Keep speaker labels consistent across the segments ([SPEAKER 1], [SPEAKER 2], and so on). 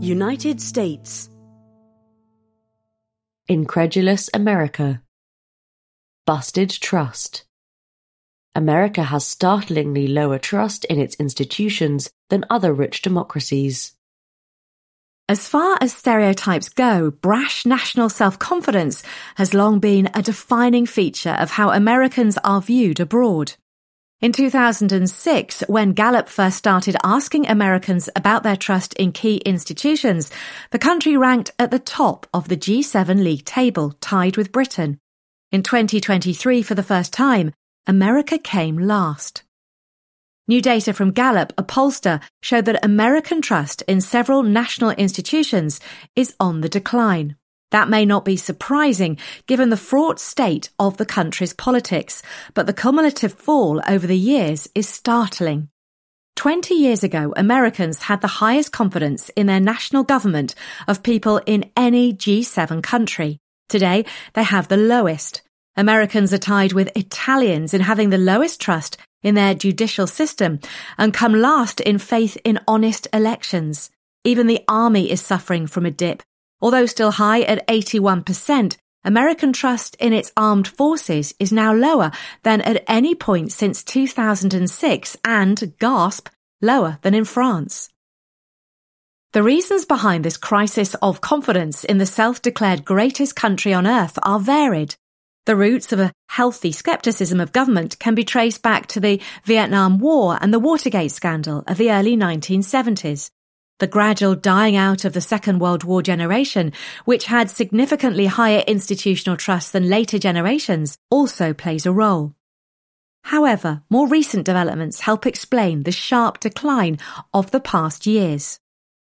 [SPEAKER 1] United States.
[SPEAKER 2] Incredulous America. Busted trust. America has startlingly lower trust in its institutions than other rich democracies.
[SPEAKER 3] As far as stereotypes go, brash national self-confidence has long been a defining feature of how Americans are viewed abroad. In 2006, when Gallup first started asking Americans about their trust in key institutions, the country ranked at the top of the G7 league table, tied with Britain. In 2023, for the first time, America came last. New data from Gallup, a pollster, showed that American trust in several national institutions is on the decline. That may not be surprising, given the fraught state of the country's politics, but the cumulative fall over the years is startling. 20 years ago, Americans had the highest confidence in their national government of people in any G7 country. Today, they have the lowest. Americans are tied with Italians in having the lowest trust in their judicial system and come last in faith in honest elections. Even the army is suffering from a dip. Although still high at 81%, American trust in its armed forces is now lower than at any point since 2006 and, gasp, lower than in France. The reasons behind this crisis of confidence in the self-declared greatest country on earth are varied. The roots of a healthy skepticism of government can be traced back to the Vietnam War and the Watergate scandal of the early 1970s. The gradual dying out of the Second World War generation, which had significantly higher institutional trust than later generations, also plays a role. However, more recent developments help explain the sharp decline of the past years.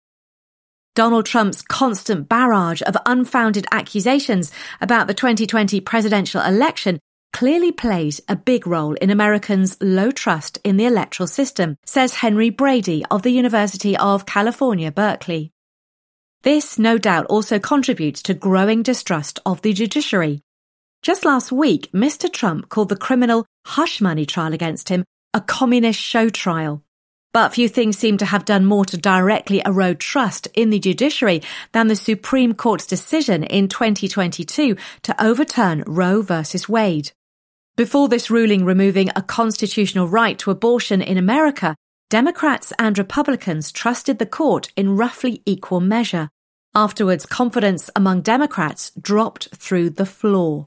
[SPEAKER 3] Donald Trump's constant barrage of unfounded accusations about the 2020 presidential election clearly plays a big role in Americans' low trust in the electoral system, says Henry Brady of the University of California, Berkeley. This, no doubt, also contributes to growing distrust of the judiciary. Just last week, Mr. Trump called the criminal hush money trial against him a communist show trial. But few things seem to have done more to directly erode trust in the judiciary than the Supreme Court's decision in 2022 to overturn Roe v. Wade. Before this ruling removing a constitutional right to abortion in America, Democrats and Republicans trusted the court in roughly equal measure. Afterwards, confidence among Democrats dropped through the floor.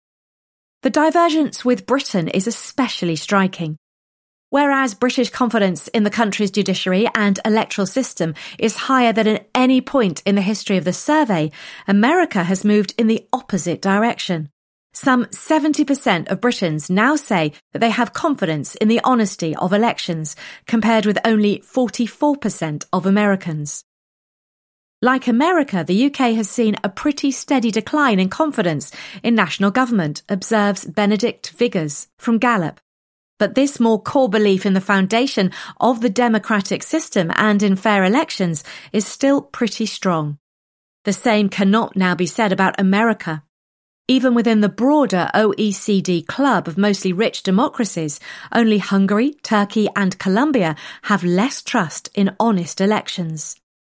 [SPEAKER 3] The divergence with Britain is especially striking. Whereas British confidence in the country's judiciary and electoral system is higher than at any point in the history of the survey, America has moved in the opposite direction. Some 70% of Britons now say that they have confidence in the honesty of elections, compared with only 44% of Americans. Like America, the UK has seen a pretty steady decline in confidence in national government, observes Benedict Viggers from Gallup. But this more core belief in the foundation of the democratic system and in fair elections is still pretty strong. The same cannot now be said about America. Even within the broader OECD club of mostly rich democracies, only Hungary, Turkey and Colombia have less trust in honest elections.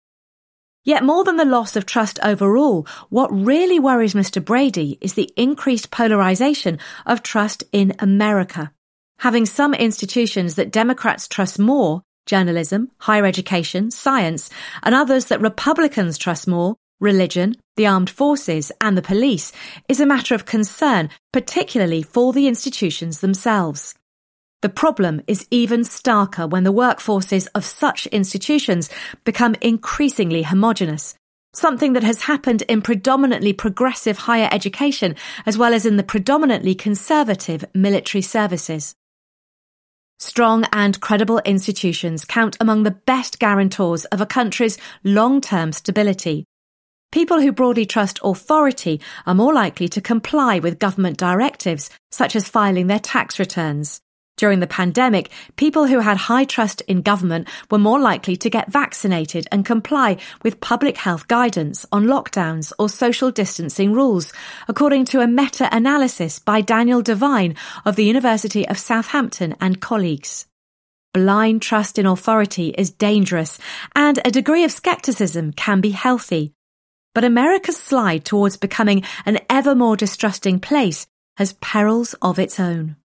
[SPEAKER 3] Yet more than the loss of trust overall, what really worries Mr. Brady is the increased polarization of trust in America. Having some institutions that Democrats trust more, journalism, higher education, science, and others that Republicans trust more, religion, the armed forces, and the police, is a matter of concern, particularly for the institutions themselves. The problem is even starker when the workforces of such institutions become increasingly homogenous, something that has happened in predominantly progressive higher education as well as in the predominantly conservative military services. Strong and credible institutions count among the best guarantors of a country's long-term stability. People who broadly trust authority are more likely to comply with government directives, such as filing their tax returns. During the pandemic, people who had high trust in government were more likely to get vaccinated and comply with public health guidance on lockdowns or social distancing rules, according to a meta-analysis by Daniel Devine of the University of Southampton and colleagues. blind trust in authority is dangerous, and a degree of skepticism can be healthy. But America's slide towards becoming an ever more distrusting place has perils of its own.